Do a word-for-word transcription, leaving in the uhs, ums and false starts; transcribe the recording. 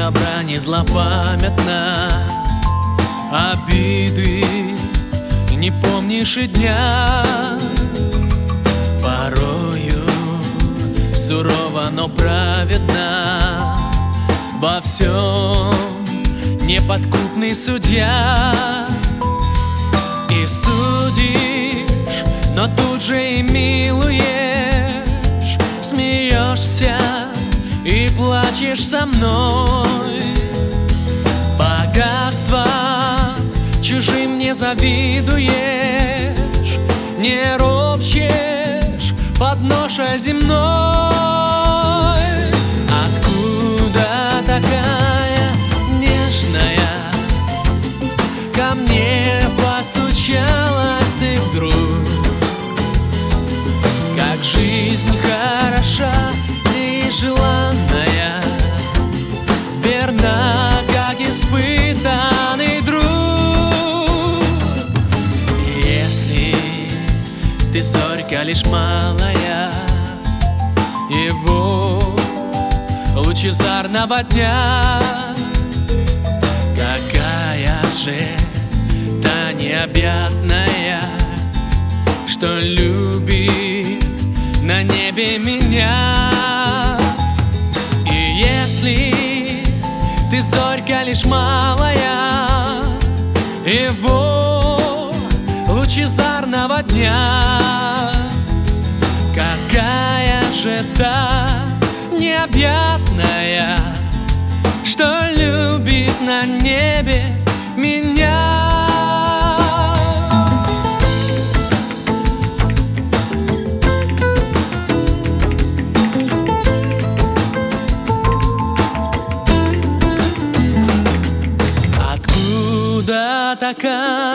добра не злопамятна, обиды не помнишь и дня. Порою сурово, но праведно, во всем неподкупный судья. И судишь, но тут же и милуешь, смеешься и плачешь со мной. Богатство чужим не завидуешь, не ропщешь под ношей земной. Откуда такая нежная ко мне постучалась ты вдруг? Как жизнь хороша и желанная, верна, как испытанный друг. Если ты зорька лишь малая его лучезарного дня, какая же та необъятная, что любит на небе меня. И если ты зорька лишь малая его лучезарного дня, какая же та необъятная, что любит на небе меня. Откуда такая